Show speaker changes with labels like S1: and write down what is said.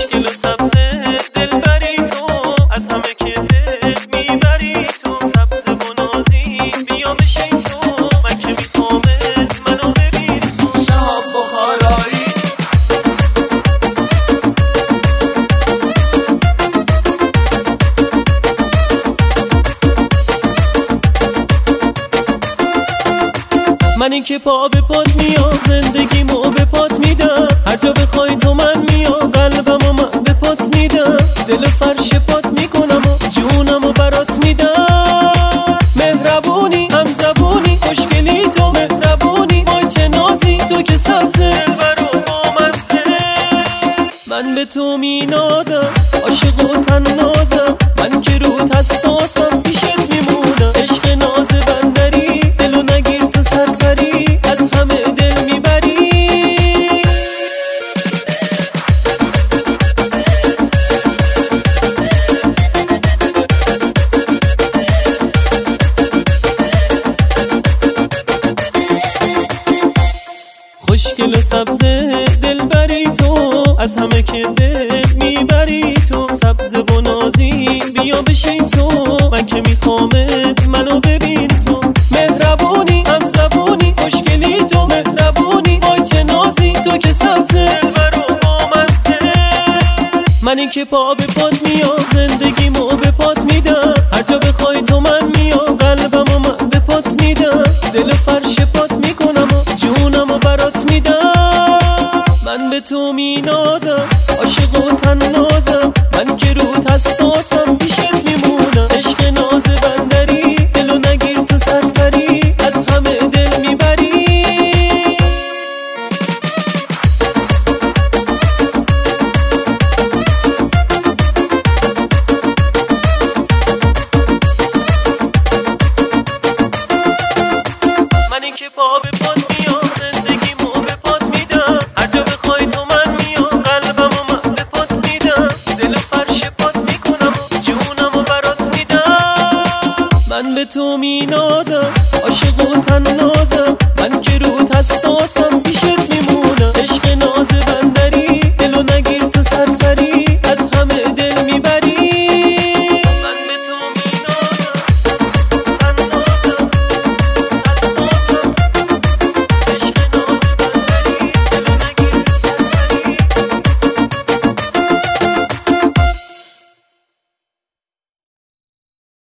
S1: خوشگل و سبز دلبری تو، از همه که دل میبری تو. سبز و نازی بیا بشین تو، من که میخوامت منو ببین تو.
S2: شهاب بخارایی
S1: منی که پا به پات میام، زندگیمو به پات میدم. هر جا بخوای تو من میام، قلبمو من به پات میدم. دل فرش پات میکنم و جونمو برات میدم. مهربونی هم زبونی خوشگلی تو، مهربونی وای چه نازی تو که سبزه دلبرو بامزه. من به تو مینازم عاشق و طنازم، من که روت حساسم پیشت میمونم. عشق ناز بندری دلو نگیر تو سرسری، از همه دل میبری. خوشگل و سبز دلبری تو، از همه که دل میبری تو. سبز و نازی بیا بشین تو، من که میخوامت منو ببین تو. مهربونی هم زبونی خوشگلی تو، مهربونی وای چه نازی تو که سبز دلبرو بامزه. منی که پا به پات میام، زندگیمو به پات میدم. هر جا بخوای تو من میام، قلبمو من به پات میدم. دل فرش پات میکنم و جونمو برات میدم. من به تو مینازم عاشق و طنازم، من که روت حساسم پیشت میمونم. عشق ناز بندری دلو نگیر تو سرسری، از همه دل میبری. منی که پا به پات میام، زندگیمو به پات میدم. هر جا بخوای تو من میام، قلبمو من به پات میدم. دل فرش پات میکنم و جونمو برات میدم. من به تو مینازم عاشق